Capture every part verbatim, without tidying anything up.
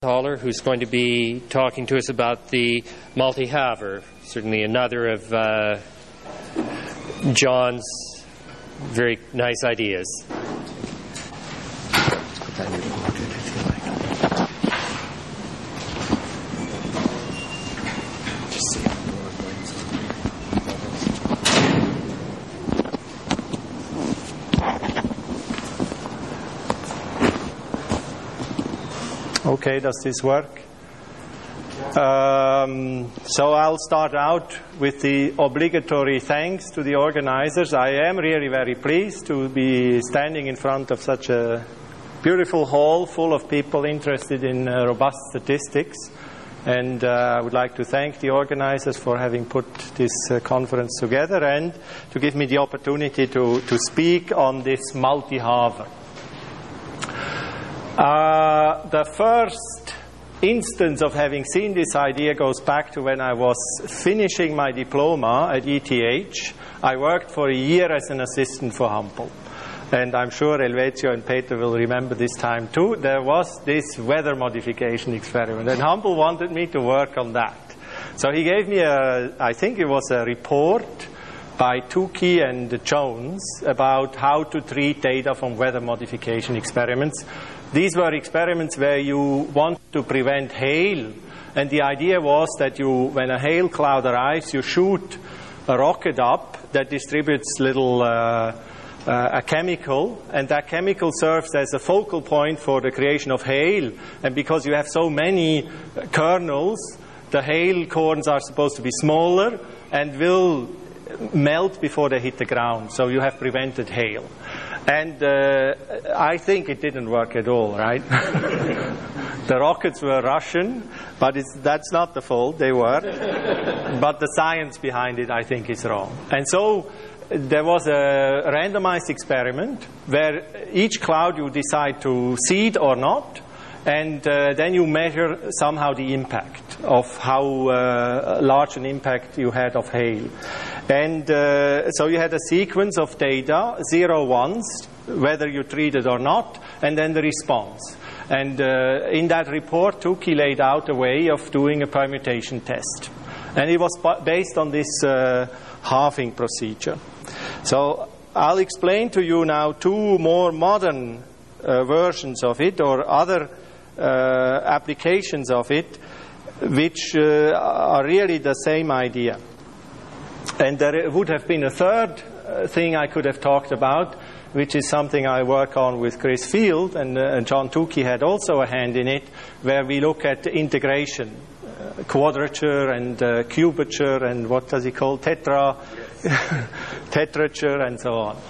Haller, who's going to be talking to us about the Multihaver, certainly another of uh, John's very nice ideas. Okay, does this work? Um, so I'll start out with the obligatory thanks to the organizers. I am really very pleased to be standing in front of such a beautiful hall full of people interested in uh, robust statistics. And uh, I would like to thank the organizers for having put this uh, conference together and to give me the opportunity to, to speak on this Multihaver. Uh, the first instance of having seen this idea goes back to when I was finishing my diploma at E T H. I worked for a year as an assistant for Hampel. And I'm sure Helvecio and Peter will remember this time too. There was this weather modification experiment, and Hampel wanted me to work on that. So he gave me a, I think it was a report by Tukey and Jones about how to treat data from weather modification experiments. These were experiments where you want to prevent hail, and the idea was that you, when a hail cloud arrives, you shoot a rocket up that distributes little uh, uh, a chemical, and that chemical serves as a focal point for the creation of hail. And because you have so many kernels, the hail corns are supposed to be smaller and will melt before they hit the ground. So you have prevented hail. And uh, I think it didn't work at all, right? The rockets were Russian, but it's, that's not the fault, they were. But the science behind it, I think, is wrong. And so there was a randomized experiment where each cloud you decide to seed or not, and uh, then you measure somehow the impact of how uh, large an impact you had of hail. And uh, so you had a sequence of data, zero ones, whether you treat it or not, and then the response. And uh, in that report, Tukey laid out a way of doing a permutation test. And it was based on this uh, halving procedure. So I'll explain to you now two more modern uh, versions of it, or other uh, applications of it, which uh, are really the same idea. And there would have been a third uh, thing I could have talked about, which is something I work on with Chris Field, and uh, John Tukey had also a hand in it, where we look at integration, uh, quadrature and uh, cubature, and what does he call, tetra, yes. tetrature, and so on.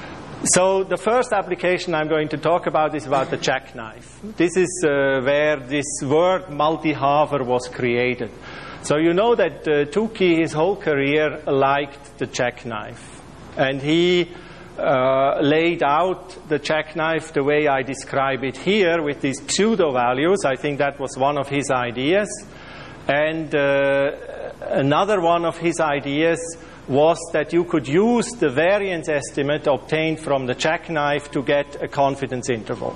So the first application I'm going to talk about is about the jackknife. This is uh, where this word Multihaver was created. So you know that uh, Tukey, his whole career, liked the jackknife. And he uh, laid out the jackknife the way I describe it here with these pseudo-values. I think that was one of his ideas. And uh, another one of his ideas was that you could use the variance estimate obtained from the jackknife to get a confidence interval.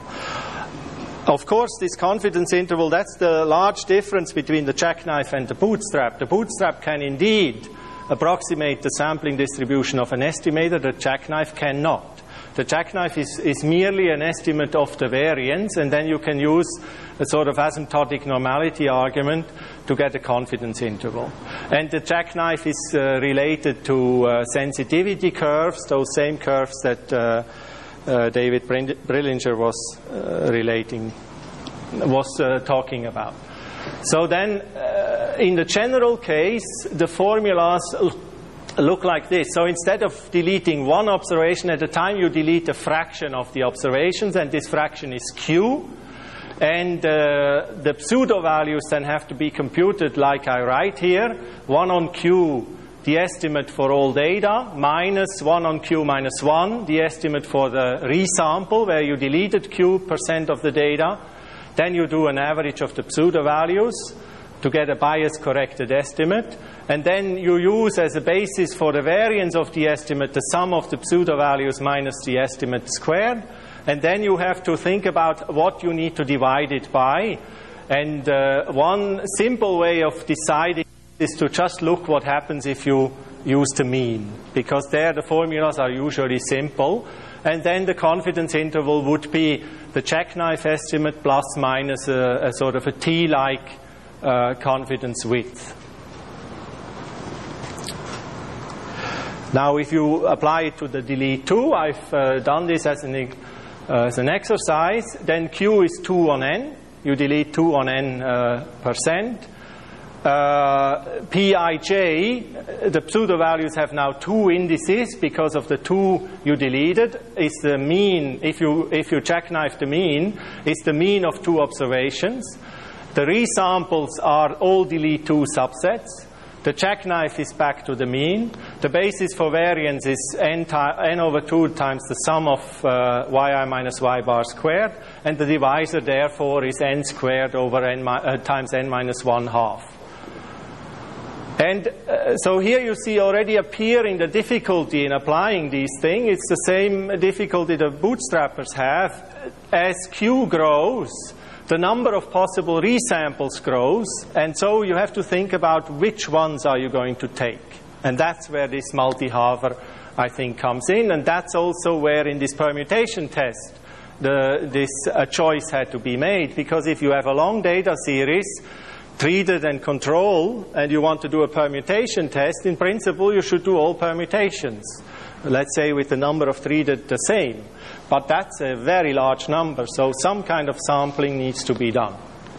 Of course, this confidence interval, that's the large difference between the jackknife and the bootstrap. The bootstrap can indeed approximate the sampling distribution of an estimator. The jackknife cannot. The jackknife is, is merely an estimate of the variance, and then you can use a sort of asymptotic normality argument to get a confidence interval. And the jackknife is uh, related to uh, sensitivity curves, those same curves that uh, Uh, David Brillinger was uh, relating, was uh, talking about. So then, uh, in the general case, the formulas look like this. So instead of deleting one observation at a time, you delete a fraction of the observations, and this fraction is Q. And uh, the pseudo-values then have to be computed like I write here. One on Q, the estimate for all data, minus one on Q minus one, the estimate for the resample, where you deleted Q percent of the data. Then you do an average of the pseudo-values to get a bias-corrected estimate. And then you use as a basis for the variance of the estimate the sum of the pseudo-values minus the estimate squared. And then you have to think about what you need to divide it by. And uh, one simple way of deciding is to just look what happens if you use the mean, because there the formulas are usually simple. And then the confidence interval would be the jackknife estimate plus minus a, a sort of a T-like uh, confidence width. Now, if you apply it to the delete two, I've uh, done this as an, uh, as an exercise, then Q is two on n. You delete two on n uh, percent. Uh, Pij, the pseudo values have now two indices because of the two you deleted. Is the mean, if you if you jackknife the mean, is the mean of two observations. The resamples are all delete two subsets. The jackknife is back to the mean. The basis for variance is n, n over two times the sum of uh, yi minus y bar squared, and the divisor therefore is n squared over n uh, times n minus one half. And uh, so here you see already appearing the difficulty in applying these things. It's the same difficulty the bootstrappers have. As Q grows, the number of possible resamples grows, and so you have to think about which ones are you going to take. And that's where this multi-halver, I think, comes in, and that's also where in this permutation test the, this uh, choice had to be made, because if you have a long data series, treated and control, and you want to do a permutation test, in principle you should do all permutations. Let's say with the number of treated the same. But that's a very large number, so some kind of sampling needs to be done.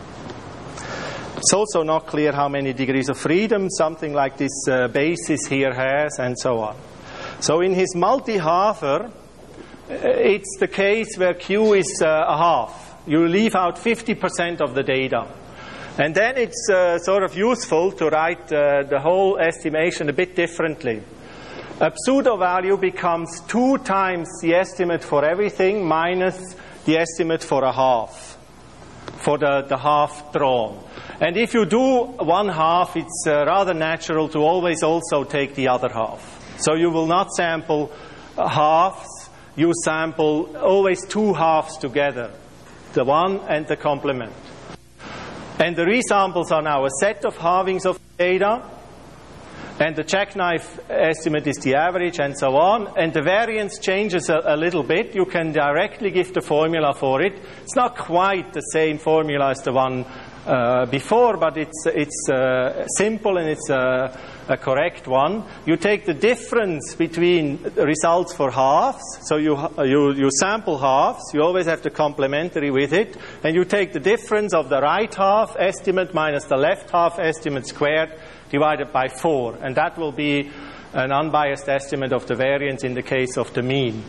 It's also not clear how many degrees of freedom something like this uh, basis here has, and so on. So in his multi-halver, it's the case where Q is uh, a half. You leave out fifty percent of the data. And then it's uh, sort of useful to write uh, the whole estimation a bit differently. A pseudo value becomes two times the estimate for everything minus the estimate for a half, for the, the half drawn. And if you do one half, it's uh, rather natural to always also take the other half. So you will not sample halves, you sample always two halves together, the one and the complement. And the resamples are now a set of halvings of data, and the jackknife estimate is the average, and so on. And the variance changes a, a little bit. You can directly give the formula for it. It's not quite the same formula as the one uh, before, but it's, it's uh, simple and it's uh, a correct one. You take the difference between results for halves, so you, you, you sample halves, you always have the complementary with it, and you take the difference of the right half estimate minus the left half estimate squared divided by four, and that will be an unbiased estimate of the variance in the case of the mean.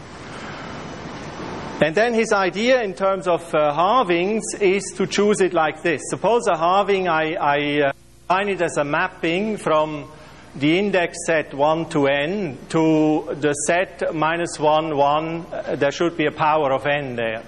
And then his idea in terms of uh, halvings is to choose it like this. Suppose a halving, I, I uh, define it as a mapping from the index set one to n to the set minus one, one. Uh, there should be a power of n there.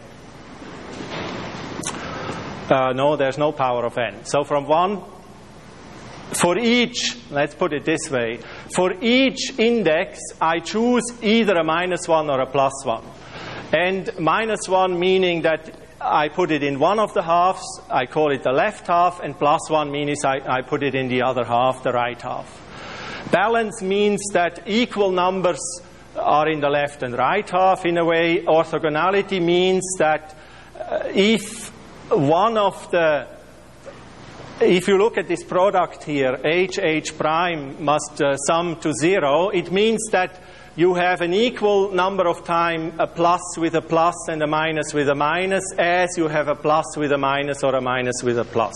Uh, no, there's no power of n. So from one, for each, let's put it this way, for each index I choose either a minus one or a plus one. And minus one meaning that I put it in one of the halves, I call it the left half, and plus one means I, I put it in the other half, the right half. Balance means that equal numbers are in the left and right half in a way. Orthogonality means that uh, if one of the, if you look at this product here, h, h prime must uh, sum to zero, it means that you have an equal number of time a plus with a plus and a minus with a minus as you have a plus with a minus or a minus with a plus.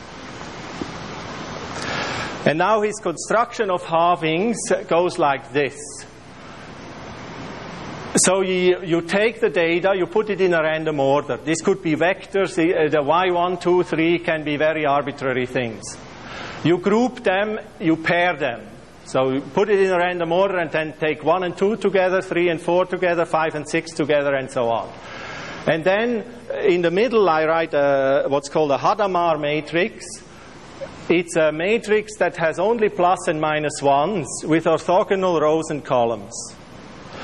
And now his construction of halvings goes like this. So you, you take the data, you put it in a random order. This could be vectors, the, the y one, two, three can be very arbitrary things. You group them, you pair them. So you put it in a random order and then take one and two together, three and four together, five and six together, and so on. And then in the middle I write a, what's called a Hadamard matrix. It's a matrix that has only plus and minus ones with orthogonal rows and columns.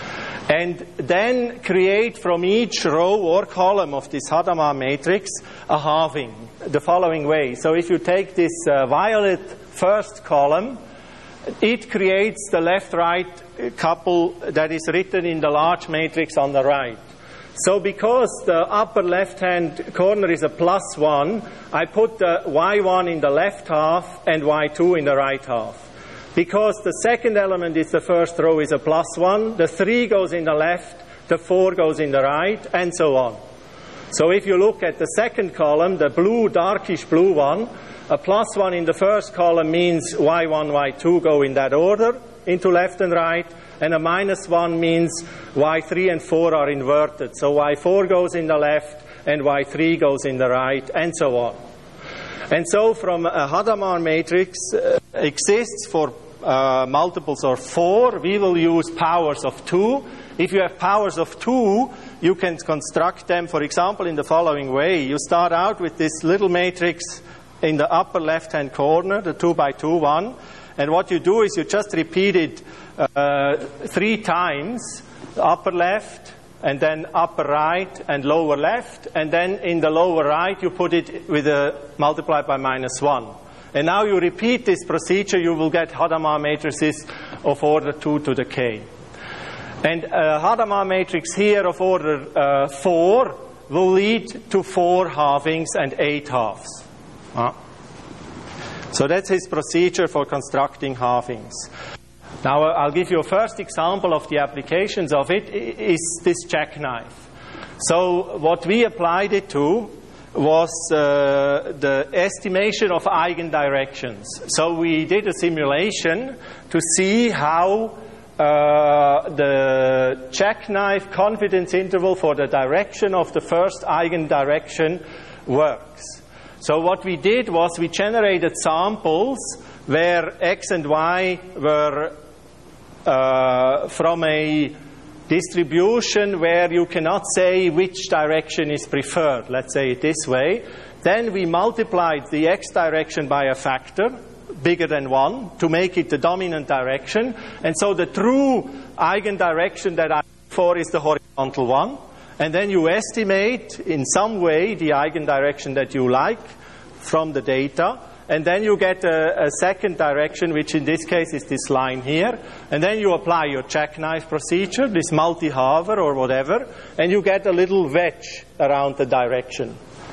and then create from each row or column of this Hadamard matrix a halving the following way. So if you take this uh, violet first column, it creates the left-right couple that is written in the large matrix on the right. So because the upper left-hand corner is a plus one, I put the y one in the left half and y two in the right half. Because the second element is the first row is a plus one, the three goes in the left, the four goes in the right, and so on. So if you look at the second column, the blue, darkish blue one, a plus one in the first column means y one, y two go in that order, into left and right, and a minus one means y three and four are inverted. So y four goes in the left, and y three goes in the right, and so on. And so from a Hadamard matrix uh, exists for uh, multiples of four, we will use powers of two. If you have powers of two, you can construct them, for example, in the following way. You start out with this little matrix in the upper left-hand corner, the two by two one, and what you do is you just repeat it uh, three times, upper left, and then upper right and lower left, and then in the lower right you put it with a multiplied by minus one. And now you repeat this procedure, you will get Hadamard matrices of order two to the k. And a Hadamard matrix here of order uh, four will lead to four halvings and eight halves. Uh. So that's his procedure for constructing halvings. Now I'll give you a first example of the applications of it, is this jackknife. So what we applied it to was uh, the estimation of eigendirections. So we did a simulation to see how uh, the jackknife confidence interval for the direction of the first eigendirection works. So what we did was we generated samples where x and y were uh, from a distribution where you cannot say which direction is preferred, let's say it this way. Then we multiplied the x direction by a factor bigger than one to make it the dominant direction. And so the true eigendirection that I look for is the horizontal one. And then you estimate in some way the eigendirection that you like from the data. And then you get a, a second direction, which in this case is this line here. And then you apply your jackknife procedure, this multi-halver or whatever, and you get a little wedge around the direction.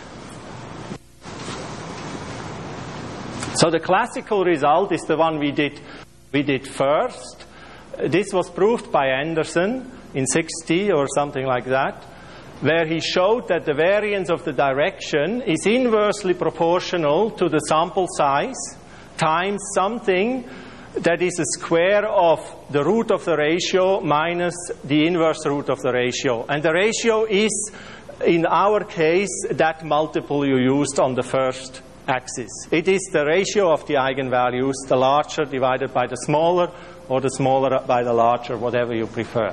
So the classical result is the one we did, we did first. This was proved by Anderson in sixty or something like that, where he showed that the variance of the direction is inversely proportional to the sample size times something that is a square of the root of the ratio minus the inverse root of the ratio. And the ratio is, in our case, that multiple you used on the first axis. It is the ratio of the eigenvalues, the larger divided by the smaller, or the smaller by the larger, whatever you prefer.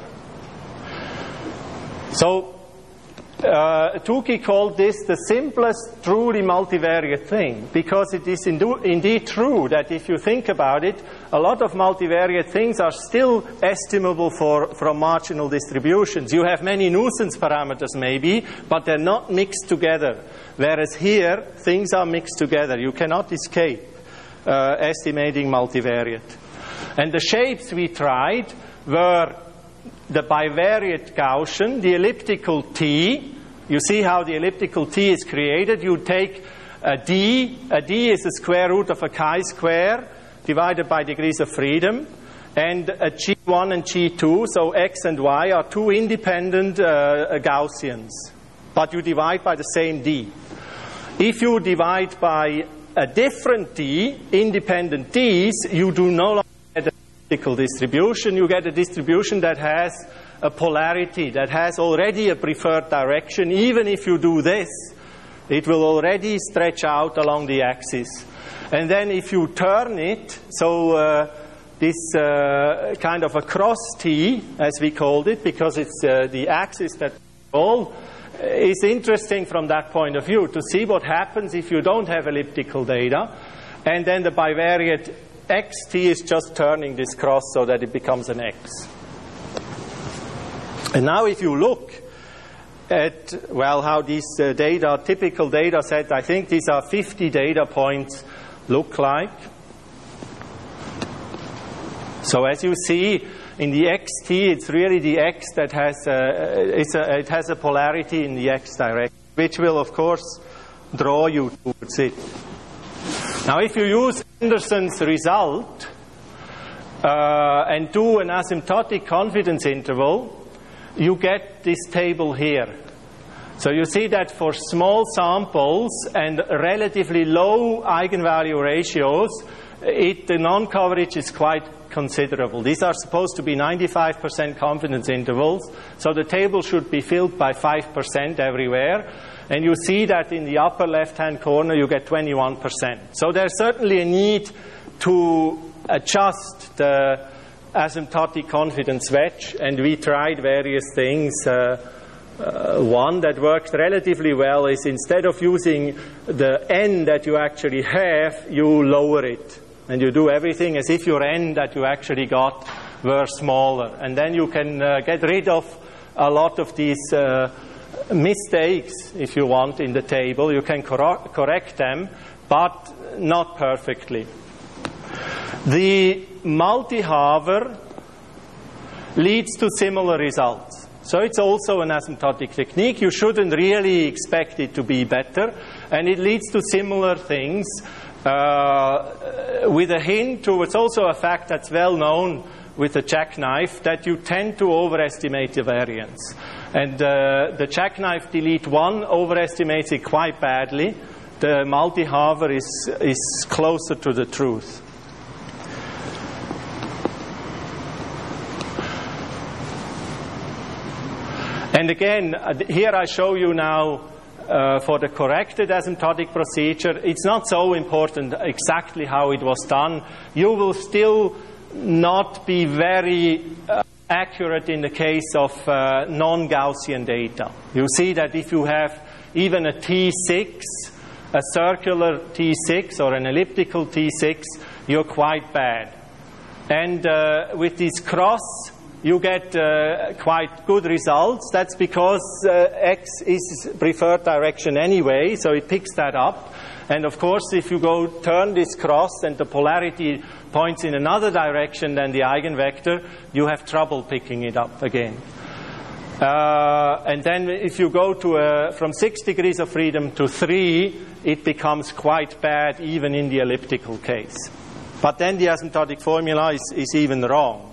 So, Uh, Tukey called this the simplest truly multivariate thing, because it is indeed true that if you think about it, a lot of multivariate things are still estimable for, from marginal distributions. You have many nuisance parameters maybe, but they're not mixed together. Whereas here, things are mixed together. You cannot escape uh, estimating multivariate. And the shapes we tried were the bivariate Gaussian, the elliptical T. You see how the elliptical T is created. You take a D. A D is the square root of a chi-square divided by degrees of freedom. And a G one and G two, so X and Y, are two independent uh, Gaussians. But you divide by the same D. If you divide by a different D, independent Ds, you do no longer get a elliptical distribution. You get a distribution that has a polarity, that has already a preferred direction. Even if you do this, it will already stretch out along the axis. And then if you turn it, so uh, this uh, kind of a cross T, as we called it, because it's uh, the axis that all, is interesting from that point of view, to see what happens if you don't have elliptical data. And then the bivariate Xt is just turning this cross so that it becomes an X. And now if you look at, well, how these uh, data, typical data set, I think these are fifty data points look like. So as you see, in the X T, it's really the X that has a, it's a, it has a polarity in the X direction, which will, of course, draw you towards it. Now, if you use Anderson's result uh, and do an asymptotic confidence interval, you get this table here. So you see that for small samples and relatively low eigenvalue ratios, it, the non-coverage is quite considerable. These are supposed to be ninety-five percent confidence intervals, so the table should be filled by five percent everywhere. And you see that in the upper left-hand corner you get twenty-one percent. So there's certainly a need to adjust the asymptotic confidence wedge, and we tried various things. Uh, uh, one that worked relatively well is instead of using the n that you actually have, you lower it. And you do everything as if your n that you actually got were smaller. And then you can uh, get rid of a lot of these uh, mistakes, if you want, in the table. You can cor- correct them, but not perfectly. The multi-halver leads to similar results. So it's also an asymptotic technique. You shouldn't really expect it to be better. And it leads to similar things. Uh, with a hint to, it's also a fact that's well known with the jackknife, that you tend to overestimate the variance. And uh, the jackknife delete one overestimates it quite badly. The multi-halver is, is closer to the truth. And again, here I show you now Uh, for the corrected asymptotic procedure. It's not so important exactly how it was done. You will still not be very uh, accurate in the case of uh, non-Gaussian data. You see that if you have even a T six, a circular T six or an elliptical T six, you're quite bad. And uh, with this cross, you get uh, quite good results. That's because uh, X is preferred direction anyway, so it picks that up. And of course, if you go turn this cross and the polarity points in another direction than the eigenvector, you have trouble picking it up again. Uh, and then if you go to a, from six degrees of freedom to three, it becomes quite bad even in the elliptical case. But then the asymptotic formula is, is even wrong.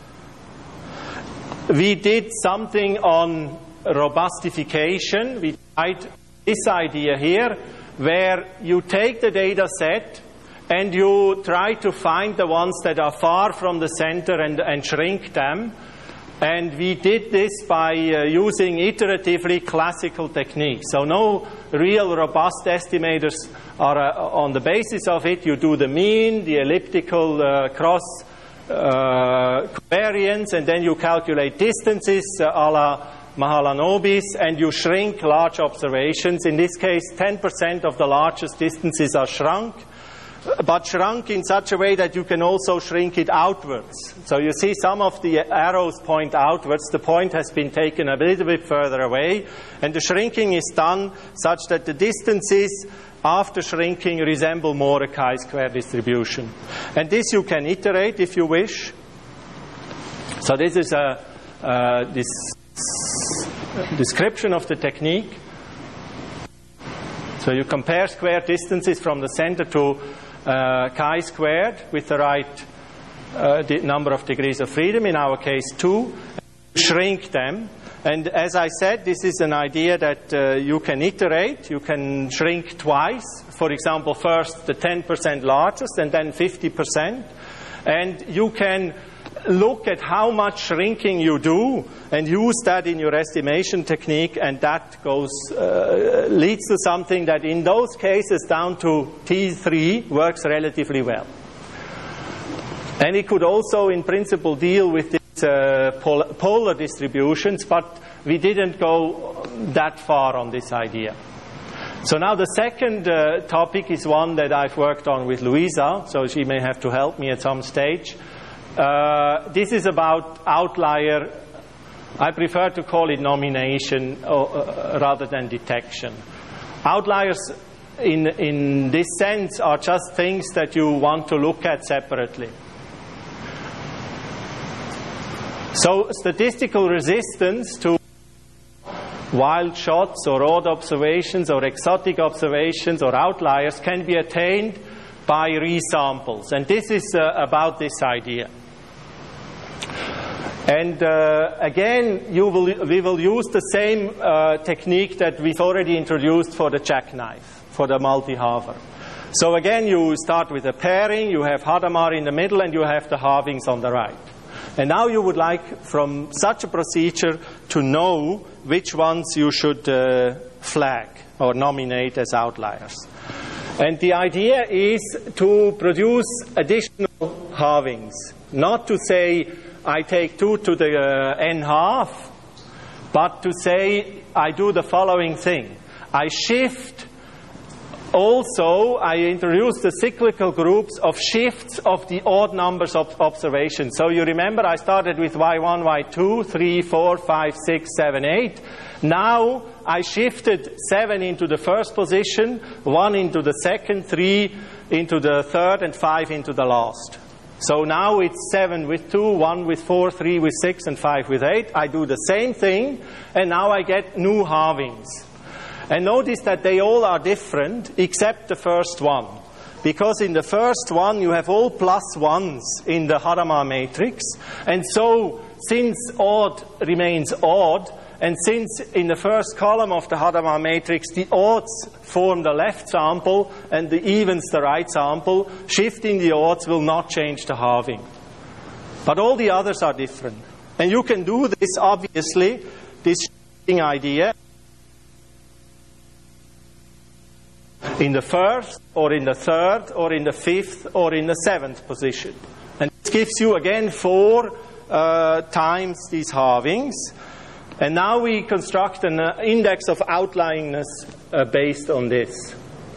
We did something on robustification. We tried this idea here, where you take the data set and you try to find the ones that are far from the center and, and shrink them. And we did this by uh, using iteratively classical techniques. So no real robust estimators are uh, on the basis of it. You do the mean, the elliptical uh, cross Uh, covariance, and then you calculate distances uh, a la Mahalanobis, and you shrink large observations. In this case, ten percent of the largest distances are shrunk, but shrunk in such a way that you can also shrink it outwards. So you see some of the arrows point outwards. The point has been taken a little bit further away, and the shrinking is done such that the distances after shrinking resemble more a chi-square distribution. And this you can iterate if you wish. So this is a uh, this description of the technique. So you compare square distances from the center to uh, chi-squared with the right uh, the number of degrees of freedom, in our case two, shrink them. And as I said, this is an idea that uh, you can iterate. You can shrink twice. For example, first the ten percent largest and then fifty percent. And you can look at how much shrinking you do and use that in your estimation technique, and that goes uh, leads to something that in those cases down to T three works relatively well. And it could also in principle deal with Uh, pol- polar distributions, but we didn't go that far on this idea. So now the second uh, topic is one that I've worked on with Louisa, so she may have to help me at some stage. Uh, this is about outlier I prefer to call it nomination or, uh, rather than detection. Outliers in, in this sense are just things that you want to look at separately. So statistical resistance to wild shots or odd observations or exotic observations or outliers can be attained by resamples. And this is uh, about this idea. And uh, again, you will, we will use the same uh, technique that we've already introduced for the jackknife, for the multi-halver. So again, you start with a pairing, you have Hadamard in the middle, and you have the halvings on the right. And now you would like, from such a procedure, to know which ones you should uh, flag or nominate as outliers. And the idea is to produce additional halvings, not to say I take two to the uh, n half, but to say I do the following thing. I shift. Also, I introduce the cyclical groups of shifts of the odd numbers of observations. So you remember I started with Y one, Y two, three, four, five, six, seven, eight. Now I shifted seven into the first position, one into the second, three into the third, and five into the last. So now it's seven with two, one with four, three with six, and five with eight. I do the same thing, and now I get new halvings. And notice that they all are different except the first one. Because in the first one you have all plus ones in the Hadamard matrix. And so since odd remains odd, and since in the first column of the Hadamard matrix the odds form the left sample and the evens the right sample, shifting the odds will not change the halving. But all the others are different. And you can do this, obviously, this shifting idea, in the first, or in the third, or in the fifth, or in the seventh position. And this gives you, again, four uh, times these halvings. And now we construct an uh, index of outlyingness uh, based on this.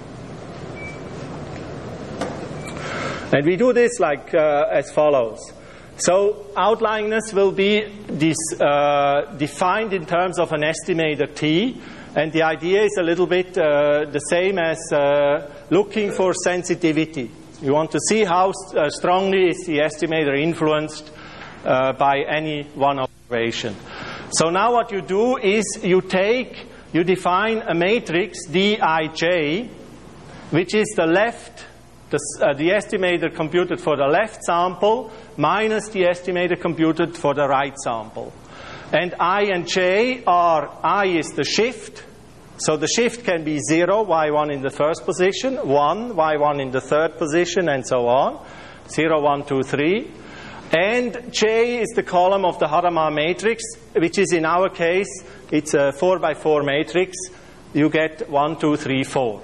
And we do this like uh, as follows. So outlyingness will be this, uh, defined in terms of an estimator T. And the idea is a little bit uh, the same as uh, looking for sensitivity. You want to see how uh, strongly is the estimator influenced uh, by any one observation. So now what you do is you take, you define a matrix D I J, which is the left, the, uh, the estimator computed for the left sample minus the estimator computed for the right sample. And I and J are, I is the shift. So the shift can be zero, Y one in the first position, one, Y one in the third position, and so on. zero, one, two, three. And J is the column of the Hadamard matrix, which is in our case, it's a four by four matrix. You get one, two, three, four.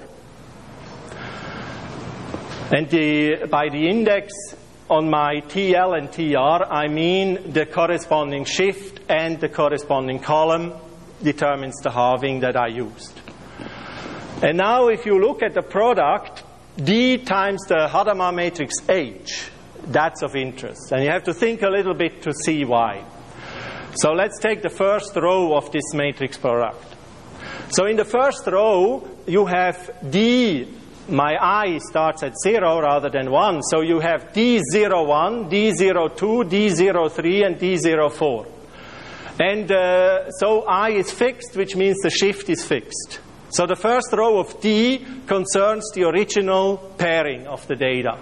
And the, by the index on my T L and T R, I mean the corresponding shift and the corresponding column determines the halving that I used. And now if you look at the product, D times the Hadamard matrix H, that's of interest. And you have to think a little bit to see why. So let's take the first row of this matrix product. So in the first row, you have D. My I starts at zero rather than one. So you have D zero one, D zero two, D zero three, and D zero four. And uh, so I is fixed, which means the shift is fixed. So the first row of D concerns the original pairing of the data.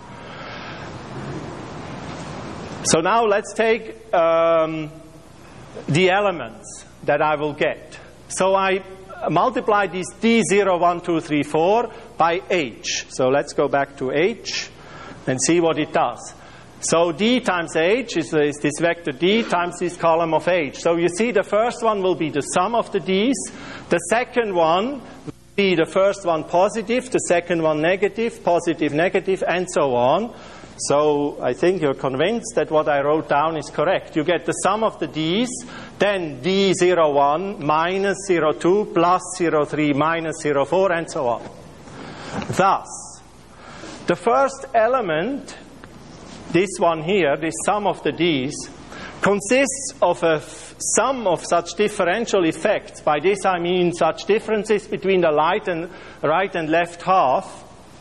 So now let's take um, the elements that I will get. So I multiply these D zero, one, two, three, four by H. So let's go back to H and see what it does. So D times H is, is this vector D times this column of H. So you see the first one will be the sum of the D's. The second one will be the first one positive, the second one negative, positive, negative, and so on. So I think you're convinced that what I wrote down is correct. You get the sum of the D's, then D zero one minus zero two plus zero three minus zero four, and so on. Thus, the first element, this one here, this sum of the D's, consists of a f sum of such differential effects, by this I mean such differences between the light and right and left half,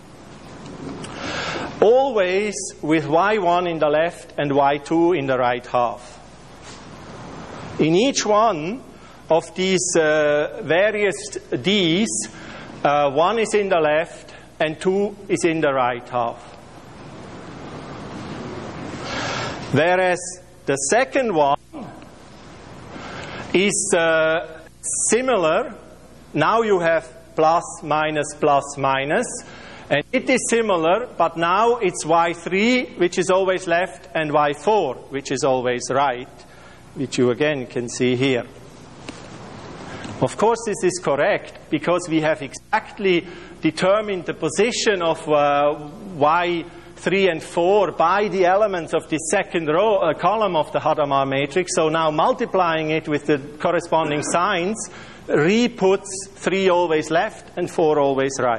always with y one in the left and y two in the right half. In each one of these uh, various d's, uh, one is in the left and two is in the right half. Whereas the second one is uh, similar. Now you have plus, minus, plus, minus. And it is similar, but now it's y three, which is always left, and y four, which is always right, which you again can see here. Of course, this is correct, because we have exactly determined the position of uh, y three and four by the elements of the second row, uh, column of the Hadamard matrix. So now multiplying it with the corresponding signs re-puts three always left and four always right.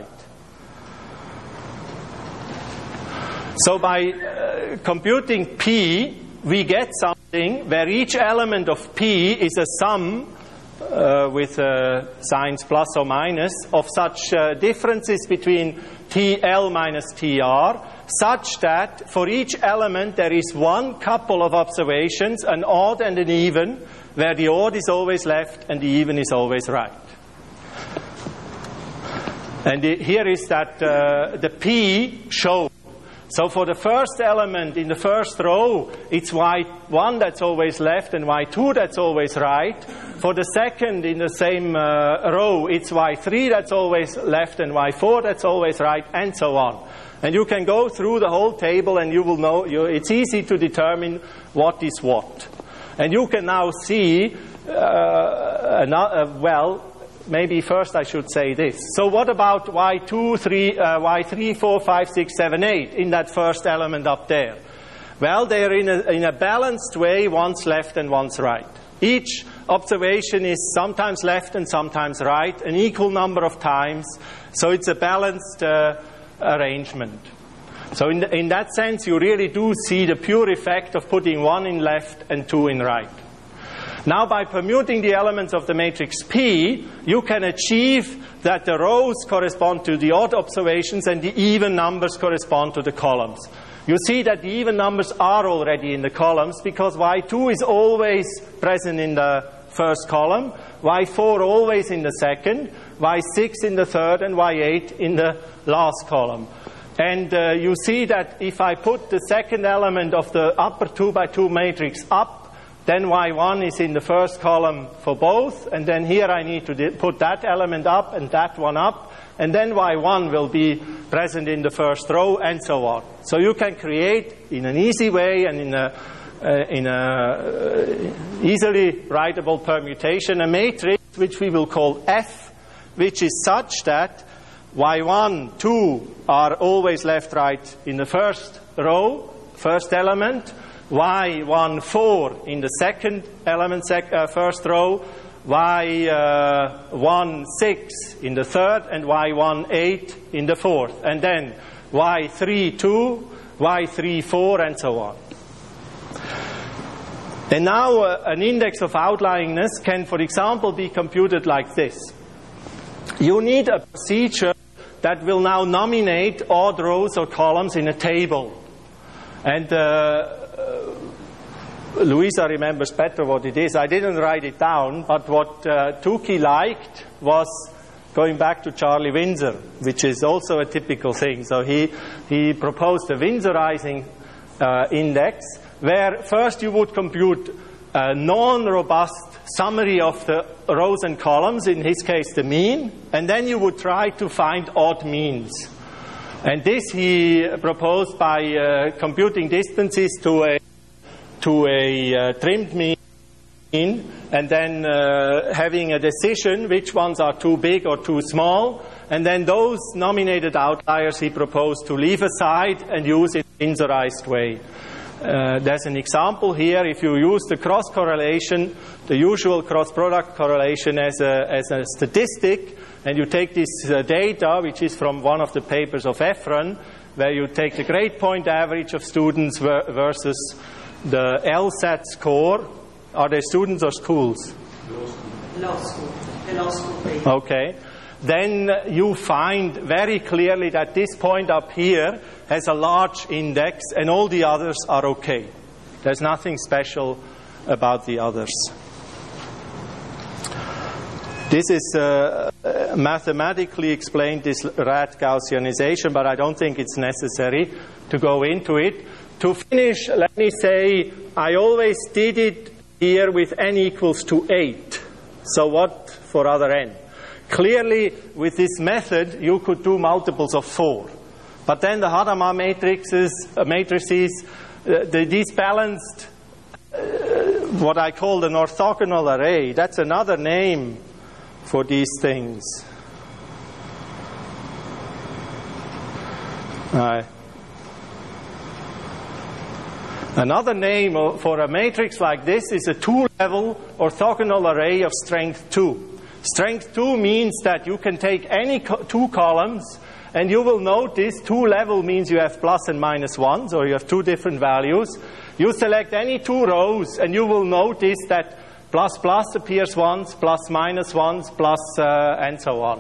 So by uh, computing P, we get something where each element of P is a sum uh, with uh, signs plus or minus of such uh, differences between T L minus T R, such that for each element there is one couple of observations, an odd and an even, where the odd is always left and the even is always right. And the, here is that uh, the P shown. So for the first element in the first row, it's y one that's always left and y two that's always right. For the second in the same uh, row, it's y three that's always left and y four that's always right, and so on. And you can go through the whole table and you will know, you, it's easy to determine what is what. And you can now see, uh, another, uh, well, maybe first I should say this. So what about y two, three, uh, y three, four, five, six, seven, eight in that first element up there? Well, they're in a, in a balanced way, one's left and one's right. Each observation is sometimes left and sometimes right, an equal number of times. So it's a balanced uh, arrangement. So in, the, in that sense, you really do see the pure effect of putting one in left and two in right. Now, by permuting the elements of the matrix P, you can achieve that the rows correspond to the odd observations and the even numbers correspond to the columns. You see that the even numbers are already in the columns because y two is always present in the first column, y four always in the second, y six in the third, and y eight in the last column. And uh, you see that if I put the second element of the upper two by two matrix up, then y one is in the first column for both, and then here I need to put that element up and that one up, and then y one will be present in the first row, and so on. So you can create, in an easy way and in a, uh, in a uh, easily writable permutation, a matrix which we will call F, which is such that y one, two are always left, right in the first row, first element, y one, four in the second element, sec, uh, first row, y one, six in the third, and y one, eight in the fourth. And then y three, two, y three, four, and so on. And now uh, an index of outlyingness can, for example, be computed like this. You need a procedure that will now nominate odd rows or columns in a table. And uh, Uh, Louisa remembers better what it is. I didn't write it down, but what uh, Tukey liked was going back to Charlie Windsor, which is also a typical thing. So he, he proposed a Windsorizing uh, index, where first you would compute a non-robust summary of the rows and columns, in his case the mean, and then you would try to find odd means. And this he proposed by uh, computing distances to a to a uh, trimmed mean, and then uh, having a decision which ones are too big or too small, and then those nominated outliers he proposed to leave aside and use in an Windsorized way. Uh, there's an example here. If you use the cross correlation, the usual cross product correlation as a, as a statistic, and you take this uh, data, which is from one of the papers of Efron, where you take the grade point average of students ver versus the LSAT score Are they students or schools? Law school. The law school page. Okay. Then you find very clearly that this point up here has a large index and all the others are okay. There's nothing special about the others. This is uh, mathematically explained, this rat Gaussianization, but I don't think it's necessary to go into it. To finish, let me say, I always did it here with n equals to eight. So what for other n? Clearly, with this method, you could do multiples of four. But then the Hadamard matrices, uh, matrices uh, the, these balanced, uh, what I call an orthogonal array, that's another name for these things. Uh, another name for a matrix like this is a two-level orthogonal array of strength two. Strength two means that you can take any co two columns, and you will notice two-level means you have plus and minus ones, or you have two different values. You select any two rows, and you will notice that plus plus appears once, plus minus once, plus uh, and so on.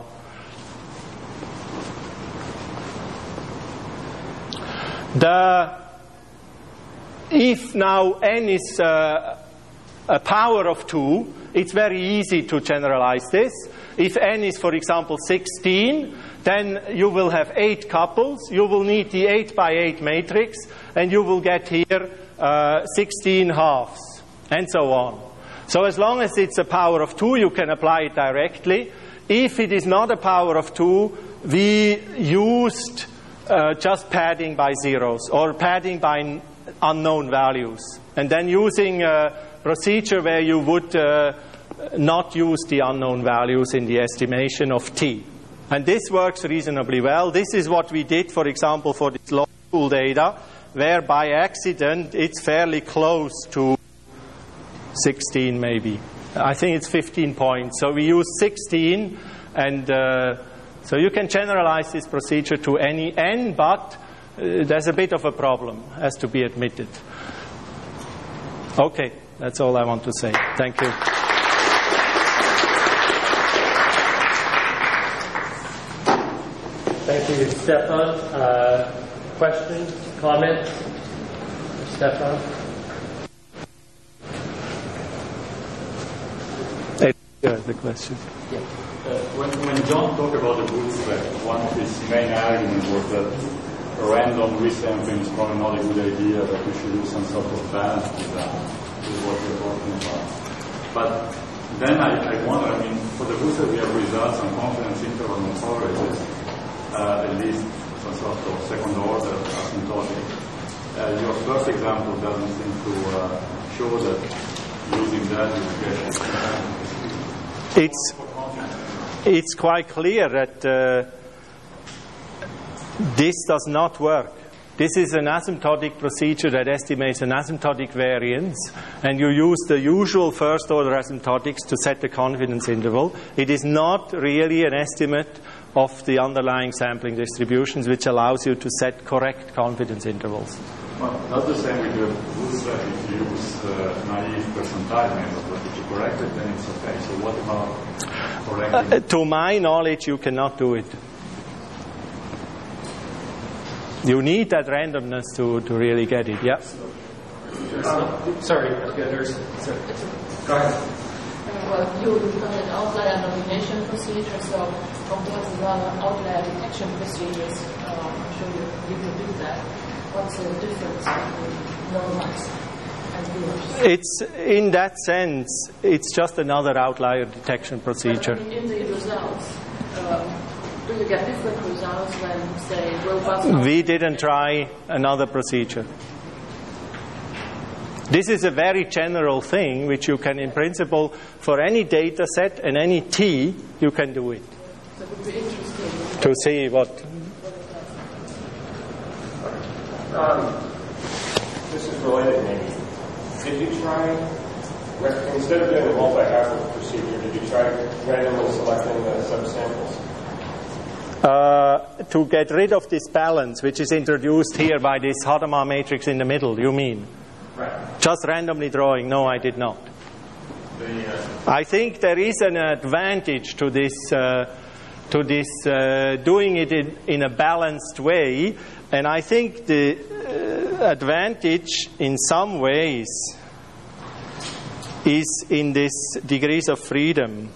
The, if now n is uh, a power of two, it's very easy to generalize this. If n is, for example, sixteen, then you will have eight couples. You will need the eight by eight matrix, and you will get here uh, sixteen halves, and so on. So as long as it's a power of two, you can apply it directly. If it is not a power of two, we used uh, just padding by zeros, or padding by unknown values. And then using a procedure where you would uh, not use the unknown values in the estimation of t. And this works reasonably well. This is what we did, for example, for this law school data, where by accident it's fairly close to sixteen maybe. I think it's fifteen points. So we use sixteen, and uh, so you can generalize this procedure to any n, but uh, there's a bit of a problem, has to be admitted. Okay, that's all I want to say. Thank you. Thank you, Stefan. Uh, questions, comments? Stefan? Yeah, the question. Yeah. Uh, when, when John talked about the bootstrap, one of his main arguments was that random resampling is probably not a good idea, that we should do some sort of balance with that, with what we're talking about. But then I, I wonder, I mean, for the bootstrap we have results on confidence interval authorities, uh, at least some sort of second order asymptotic. Uh, your first example doesn't seem to uh, show that using that you get It's, it's quite clear that uh, this does not work. This is an asymptotic procedure that estimates an asymptotic variance, and you use the usual first-order asymptotics to set the confidence interval. It is not really an estimate of the underlying sampling distributions, which allows you to set correct confidence intervals. Well, not the same with the bootstrap if you use uh, naive percentile method, but if you correct it, then it's okay. So what about correcting? Uh, to my knowledge, you cannot do it. You need that randomness to, to really get it, yeah? Uh, sorry, there's, sorry. Go ahead. Uh, well, you got an outlier nomination procedure, so compared to other outlier detection procedures, uh, I'm sure you, you can do that. What's the difference between normals and yours? It's, in that sense, it's just another outlier detection procedure. But, I mean, in the results, um, do you get different results when, say, robust? We didn't try another procedure. This is a very general thing, which you can, in principle, for any data set and any t, you can do it. So it would be interesting to see what. Um, this is related, maybe. Did you try, instead of doing the multi-half procedure, did you try randomly selecting the subsamples? Uh, to get rid of this balance, which is introduced here by this Hadamard matrix in the middle, you mean? Right. Just randomly drawing? No, I did not. I think there is an advantage to this, uh, to this uh, doing it in, in a balanced way, and I think the uh, advantage in some ways is in this degrees of freedom.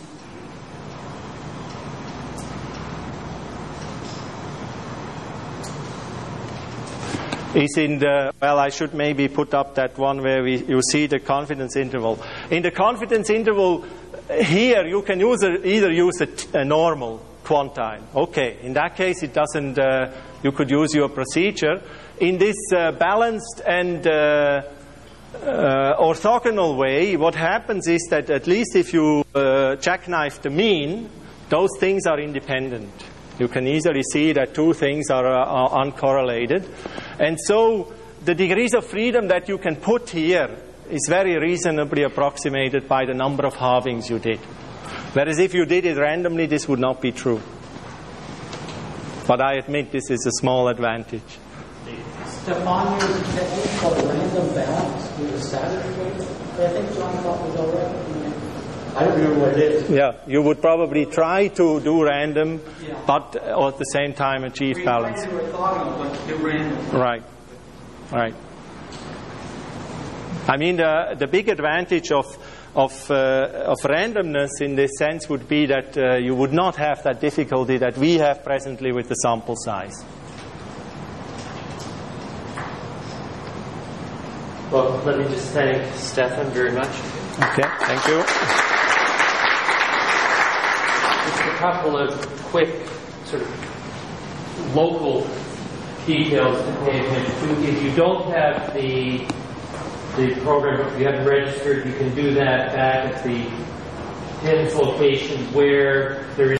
Is in the, well, I should maybe put up that one where we, you see the confidence interval. In the confidence interval, here you can use a, either use a, a normal quantile. Okay, in that case it doesn't, uh, you could use your procedure. In this uh, balanced and uh, uh, orthogonal way, what happens is that at least if you uh, jackknife the mean, those things are independent. You can easily see that two things are, uh, are uncorrelated. And so the degrees of freedom that you can put here is very reasonably approximated by the number of halvings you did. Whereas if you did it randomly, this would not be true. But I admit this is a small advantage. Stefan, you technique called random balance with a static rate. I think John thought was already. I don't remember what it is. Yeah, you would probably try to do random, yeah. but at the same time achieve balance. We were orthogonal, but do random. Right, right. I mean, the the big advantage of of uh, of randomness in this sense would be that uh, you would not have that difficulty that we have presently with the sample size. Well, let me just thank Stefan very much. Okay, thank you. Just a couple of quick sort of local details to pay attention to. If you don't have the the program, if you haven't registered, you can do that back at the T I M S location where there is